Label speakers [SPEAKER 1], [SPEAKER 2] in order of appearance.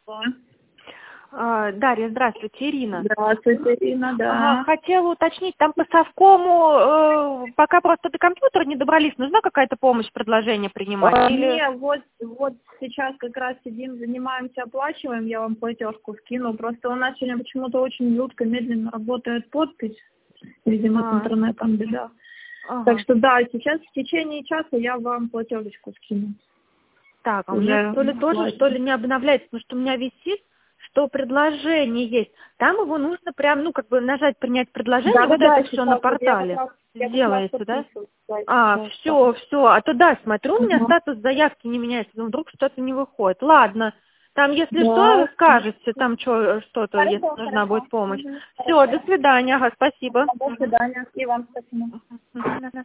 [SPEAKER 1] Дарья, здравствуйте, Ирина.
[SPEAKER 2] Здравствуйте, Ирина, да.
[SPEAKER 1] Хотела уточнить, там по совкому пока просто до компьютера не добрались, нужна какая-то помощь, предложение принимать?
[SPEAKER 2] Нет, вот сейчас как раз сидим, занимаемся, оплачиваем, я вам платежку скину. Просто у нас сегодня почему-то очень жутко, медленно работает подпись. Видимо, с интернетом беда. Так что да, сейчас в течение часа я вам платежечку скину.
[SPEAKER 1] Так, а у меня то ли тоже, что ли, не обновляется, потому что у меня висит, что предложение есть. Там его нужно прям, нажать принять предложение, это все на портале. Сделаете, да? Все. А то да, смотрю, у меня статус заявки не меняется, но вдруг что-то не выходит. Ладно. Там, если что, скажете, там что-то, если нужна будет помощь. Все, до свидания, спасибо.
[SPEAKER 2] До свидания. И вам спасибо.